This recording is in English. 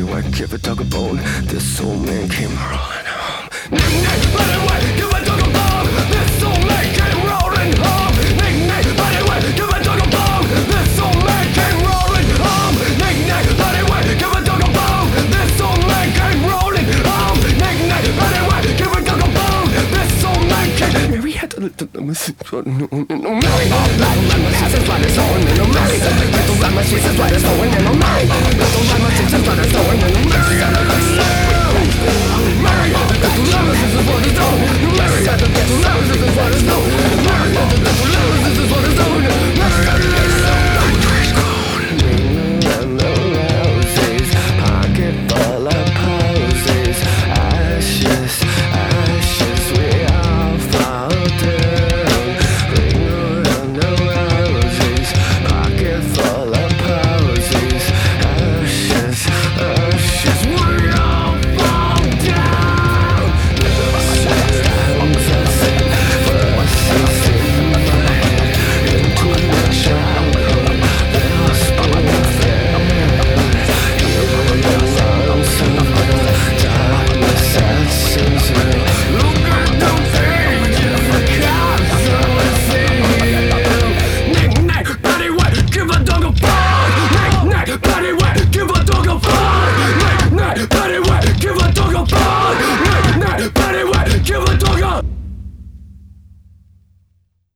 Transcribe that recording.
white, give a dog a bone. This old man came rolling home. Nick, bloody white, give a dog a bone. This old man came rolling home. Nick, bloody white, give a dog a bone. This old man came rolling home. Nick, bloody white, give a dog a bone. This old man came rolling home. Nick, bloody white, give a dog a bone. This old man came. Mary had to lift up the Mary, all black, has his light is on. And Mary, the lemon, she's his light is on. And Mary,